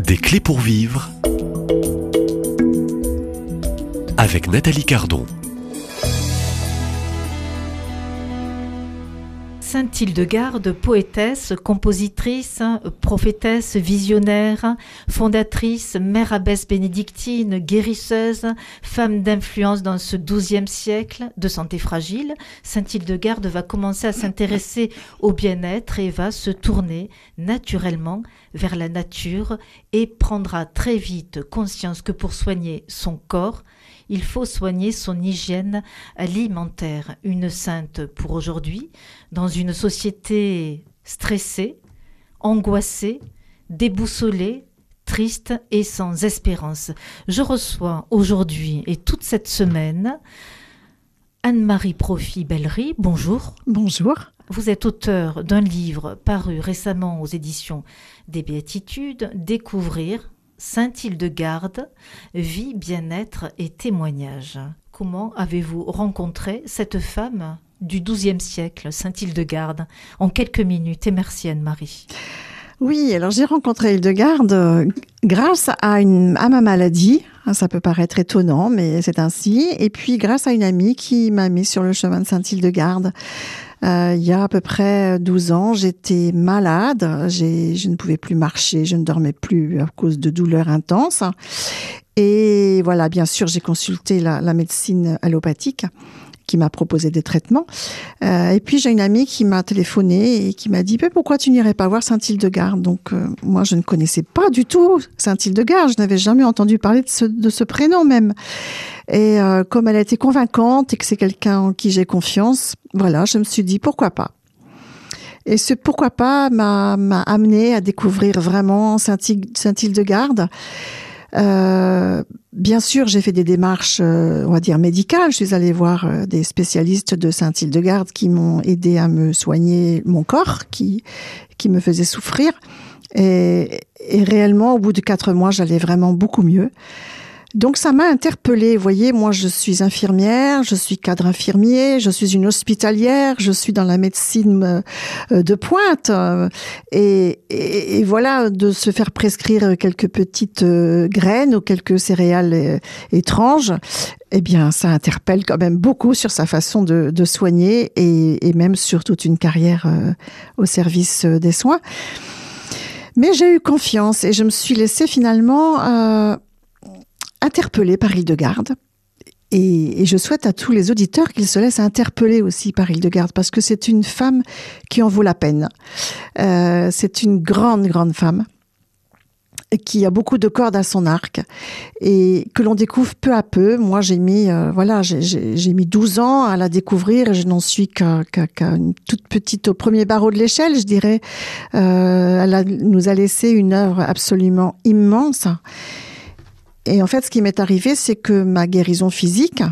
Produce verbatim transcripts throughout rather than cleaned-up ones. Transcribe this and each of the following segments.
Des clés pour vivre avec Nathalie Cardon. Sainte Hildegarde, poétesse, compositrice, prophétesse, visionnaire, fondatrice, mère abbesse bénédictine, guérisseuse, femme d'influence dans ce douzième siècle de santé fragile, Sainte Hildegarde va commencer à s'intéresser au bien-être et va se tourner naturellement vers la nature et prendra très vite conscience que pour soigner son corps, il faut soigner son hygiène alimentaire. Une sainte pour aujourd'hui, dans une société stressée, angoissée, déboussolée, triste et sans espérance. Je reçois aujourd'hui et toute cette semaine Anne-Marie Profit-Bellery. Bonjour. Bonjour. Vous êtes auteure d'un livre paru récemment aux éditions des Béatitudes, Découvrir Sainte Hildegarde, vie, bien-être et témoignage. Comment avez-vous rencontré cette femme du douzième siècle, Sainte Hildegarde, en quelques minutes? Et merci Anne-Marie. Oui, alors j'ai rencontré Hildegarde euh, grâce à, une, à ma maladie. Ça peut paraître étonnant, mais c'est ainsi. Et puis grâce à une amie qui m'a mis sur le chemin de Sainte Hildegarde. Euh, il y a à peu près douze ans, j'étais malade, j'ai, je ne pouvais plus marcher, je ne dormais plus à cause de douleurs intenses. Et voilà, bien sûr, j'ai consulté la, la médecine allopathique qui m'a proposé des traitements. Euh, et puis, j'ai une amie qui m'a téléphoné et qui m'a dit « Pourquoi tu n'irais pas voir Sainte Hildegarde ?» Donc, euh, moi, je ne connaissais pas du tout Sainte Hildegarde. Je n'avais jamais entendu parler de ce, de ce prénom même. Et euh, comme elle a été convaincante et que c'est quelqu'un en qui j'ai confiance, voilà, je me suis dit « Pourquoi pas ?» Et ce « pourquoi pas » m'a, m'a amené à découvrir vraiment Sainte, Sainte Hildegarde. Euh, bien sûr, j'ai fait des démarches, euh, on va dire médicales. Je suis allée voir euh, des spécialistes de Sainte Hildegarde qui m'ont aidé à me soigner mon corps, qui qui me faisait souffrir. Et, et réellement, au bout de quatre mois, j'allais vraiment beaucoup mieux. Donc ça m'a interpellée. Vous voyez, moi je suis infirmière, je suis cadre infirmier, je suis une hospitalière, je suis dans la médecine de pointe. Et, et, et voilà, de se faire prescrire quelques petites graines ou quelques céréales étranges, eh bien ça interpelle quand même beaucoup sur sa façon de, de soigner et, et même sur toute une carrière au service des soins. Mais j'ai eu confiance et je me suis laissée finalement... Euh, interpellée par Hildegarde. Et, et je souhaite à tous les auditeurs qu'ils se laissent interpeller aussi par Hildegarde, parce que c'est une femme qui en vaut la peine. Euh, c'est une grande, grande femme qui a beaucoup de cordes à son arc et que l'on découvre peu à peu. Moi, j'ai mis, euh, voilà, j'ai, j'ai, j'ai mis douze ans à la découvrir et je n'en suis qu'à, qu'à, qu'à une toute petite, au premier barreau de l'échelle, je dirais. Euh, elle a, nous a laissé une œuvre absolument immense. Et en fait, ce qui m'est arrivé, c'est que ma guérison physique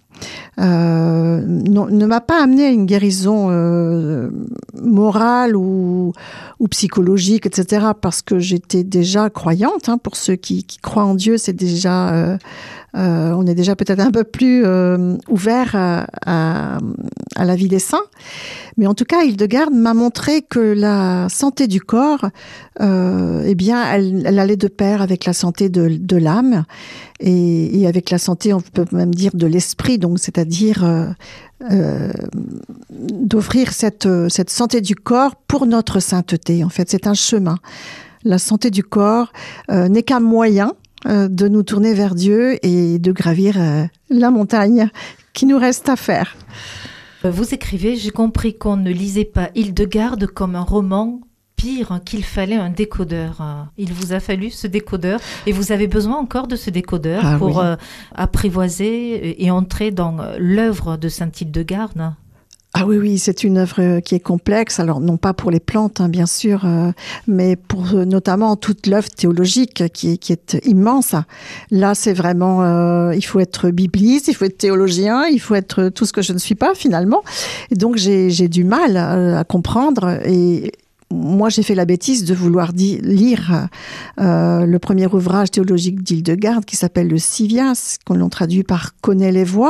euh, non, ne m'a pas amené à une guérison euh, morale ou, ou psychologique, et cetera. Parce que j'étais déjà croyante. Hein, pour ceux qui, qui croient en Dieu, c'est déjà, euh, euh, on est déjà peut-être un peu plus euh, ouvert à, à, à la vie des saints. Mais en tout cas, Hildegarde m'a montré que la santé du corps, euh, eh bien, elle, elle allait de pair avec la santé de, de l'âme et, et avec la santé, on peut même dire, de l'esprit. Donc, c'est-à-dire euh, euh, d'offrir cette, cette santé du corps pour notre sainteté. En fait, c'est un chemin. La santé du corps euh, n'est qu'un moyen euh, de nous tourner vers Dieu et de gravir euh, la montagne qui nous reste à faire. Vous écrivez, j'ai compris qu'on ne lisait pas Hildegarde comme un roman, pire qu'il fallait un décodeur. Il vous a fallu ce décodeur et vous avez besoin encore de ce décodeur ah, pour oui. euh, apprivoiser et entrer dans l'œuvre de Sainte Hildegarde. Ah oui, oui, c'est une œuvre qui est complexe. Alors, non pas pour les plantes, hein, bien sûr, euh, mais pour euh, notamment toute l'œuvre théologique qui, qui est immense. Là, c'est vraiment, euh, il faut être bibliste, il faut être théologien, il faut être tout ce que je ne suis pas, finalement. Et donc, j'ai, j'ai du mal à, à comprendre. Et moi, j'ai fait la bêtise de vouloir di- lire euh, le premier ouvrage théologique d'Hildegarde qui s'appelle le Civias, qu'on l'a traduit par « Connais les voies »,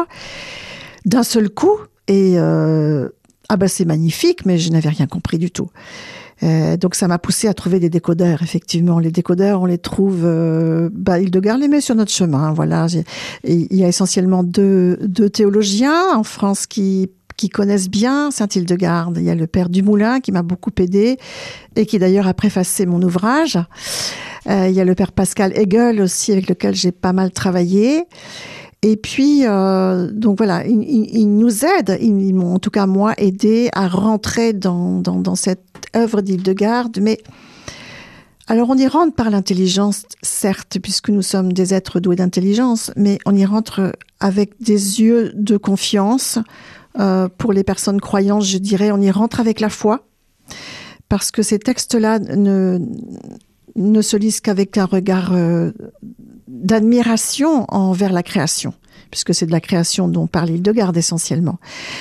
d'un seul coup. Et euh, ah ben c'est magnifique, mais je n'avais rien compris du tout. Euh, donc ça m'a poussé à trouver des décodeurs, effectivement. Les décodeurs, on les trouve... Euh, bah, Hildegard les met sur notre chemin, voilà. J'ai, il y a essentiellement deux, deux théologiens en France qui, qui connaissent bien Sainte-Hildegarde. Il y a le père Dumoulin qui m'a beaucoup aidé et qui d'ailleurs a préfacé mon ouvrage. Euh, il y a le père Pascal Hegel aussi, avec lequel j'ai pas mal travaillé. Et puis, euh, donc voilà, ils, ils, ils nous aident, ils, ils m'ont en tout cas moi aidé à rentrer dans, dans, dans cette œuvre d'Hildegarde. Mais alors on y rentre par l'intelligence, certes, puisque nous sommes des êtres doués d'intelligence, mais on y rentre avec des yeux de confiance. Euh, pour les personnes croyantes, je dirais, on y rentre avec la foi, parce que ces textes-là ne, ne se lisent qu'avec un regard euh, d'admiration envers la création, puisque c'est de la création dont parle Hildegarde essentiellement.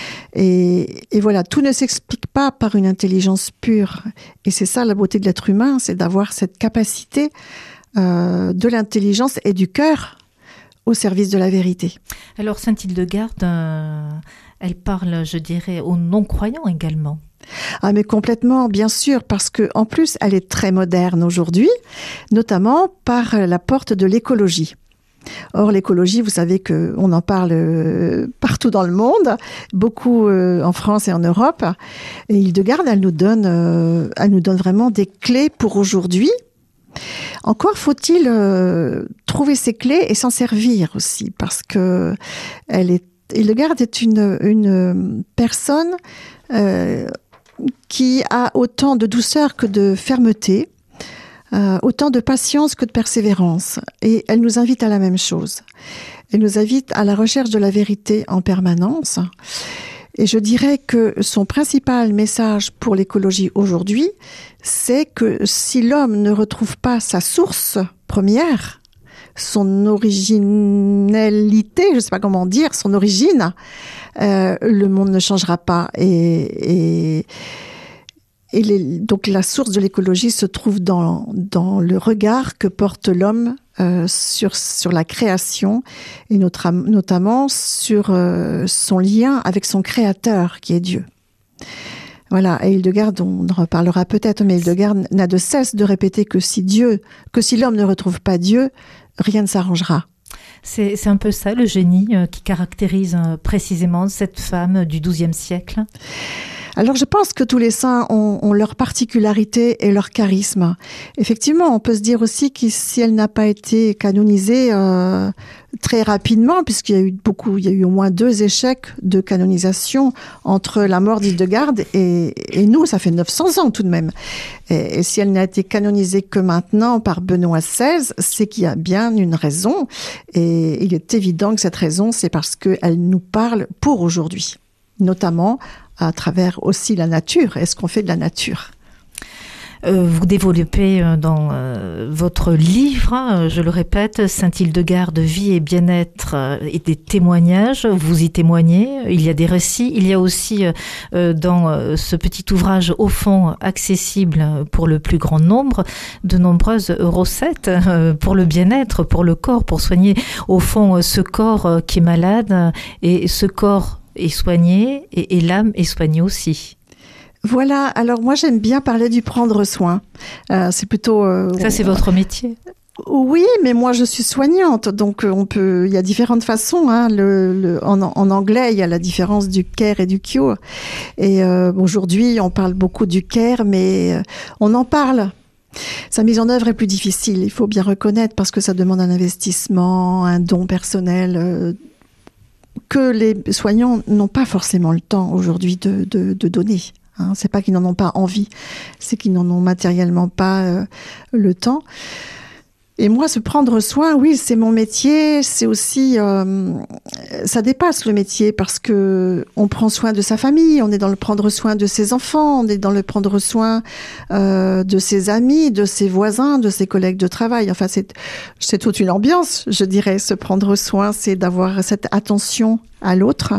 Et, et voilà, tout ne s'explique pas par une intelligence pure. Et c'est ça la beauté de l'être humain, c'est d'avoir cette capacité euh, de l'intelligence et du cœur au service de la vérité. Alors Sainte Hildegarde, euh, elle parle, je dirais, aux non-croyants également. Ah mais complètement, bien sûr, parce que en plus elle est très moderne aujourd'hui, notamment par la porte de l'écologie. Or l'écologie, vous savez que on en parle partout dans le monde, beaucoup en France et en Europe. Et Hildegarde, elle nous donne, elle nous donne vraiment des clés pour aujourd'hui. Encore faut-il euh, trouver ces clés et s'en servir aussi, parce que elle est, Hildegarde est une, une personne euh, qui a autant de douceur que de fermeté, euh, autant de patience que de persévérance. Et elle nous invite à la même chose. Elle nous invite à la recherche de la vérité en permanence. Et je dirais que son principal message pour l'écologie aujourd'hui, c'est que si l'homme ne retrouve pas sa source première, son originalité, je ne sais pas comment dire, son origine, euh, le monde ne changera pas. Et, et, et les, donc la source de l'écologie se trouve dans, dans le regard que porte l'homme euh, sur, sur la création et notre, notamment sur euh, son lien avec son créateur qui est Dieu. Voilà, et Hildegarde, on en reparlera peut-être, mais Hildegarde n'a de cesse de répéter que si Dieu, que si l'homme ne retrouve pas Dieu, rien ne s'arrangera. C'est, c'est un peu ça le génie euh, qui caractérise euh, précisément cette femme du douzième siècle. Alors je pense que tous les saints ont, ont leur particularité et leur charisme. Effectivement, on peut se dire aussi que si elle n'a pas été canonisée euh, très rapidement, puisqu'il y a eu beaucoup, il y a eu au moins deux échecs de canonisation entre la mort d'Hildegarde et, et nous, ça fait neuf cents ans tout de même. Et, et si elle n'a été canonisée que maintenant par Benoît seize, c'est qu'il y a bien une raison. Et il est évident que cette raison, c'est parce qu'elle nous parle pour aujourd'hui, notamment à travers aussi la nature. Est-ce qu'on fait de la nature ? Euh, vous développez euh, dans euh, votre livre, euh, je le répète, Sainte-Hildegarde, vie et bien-être euh, et des témoignages. Vous y témoignez. Il y a des récits. Il y a aussi euh, dans euh, ce petit ouvrage, au fond, accessible pour le plus grand nombre, de nombreuses recettes euh, pour le bien-être, pour le corps, pour soigner, au fond, euh, ce corps euh, qui est malade et ce corps est soigné et, et l'âme est soignée aussi. Voilà, alors moi j'aime bien parler du prendre soin. Euh, c'est plutôt... Euh, Ça c'est votre métier. Oui, mais moi je suis soignante, donc on peut... Il y a différentes façons. Hein. Le, le, en, en anglais, il y a la différence du care et du cure. Et euh, aujourd'hui, on parle beaucoup du care, mais euh, on en parle. Sa mise en œuvre est plus difficile, il faut bien reconnaître, parce que ça demande un investissement, un don personnel... Euh, que les soignants n'ont pas forcément le temps aujourd'hui de, de, de donner. Hein. C'est pas qu'ils n'en ont pas envie, c'est qu'ils n'en ont matériellement pas euh, le temps. Et moi, se prendre soin, oui, c'est mon métier. C'est aussi, euh, ça dépasse le métier parce que on prend soin de sa famille, on est dans le prendre soin de ses enfants, on est dans le prendre soin euh, de ses amis, de ses voisins, de ses collègues de travail. Enfin, c'est c'est toute une ambiance, je dirais. Se prendre soin, c'est d'avoir cette attention à l'autre.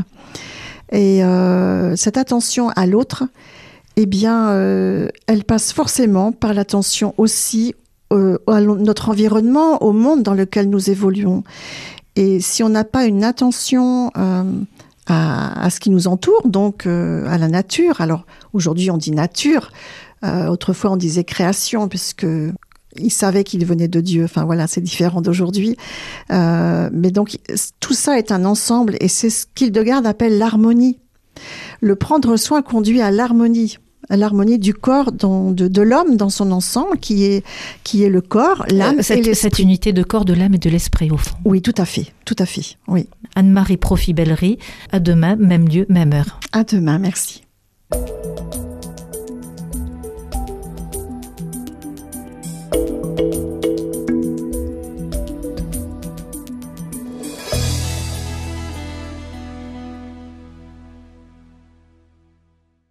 Et euh, cette attention à l'autre, eh bien, euh, elle passe forcément par l'attention aussi euh, à notre environnement, au monde dans lequel nous évoluons. Et si on n'a pas une attention euh, à, à ce qui nous entoure, donc euh, à la nature, alors aujourd'hui on dit nature, Euh, autrefois, on disait création, puisque il savait qu'il venait de Dieu. Enfin voilà, c'est différent d'aujourd'hui. Euh, mais donc, tout ça est un ensemble, et c'est ce qu'Hildegard appelle l'harmonie. Le prendre soin conduit à l'harmonie. À l'harmonie du corps, dans, de, de l'homme dans son ensemble, qui est, qui est le corps, l'âme euh, cette, et l'esprit. Cette unité de corps, de l'âme et de l'esprit, au fond. Oui, tout à fait, tout à fait, oui. Anne-Marie Profit-Bellery, à demain, même lieu, même heure. À demain, merci.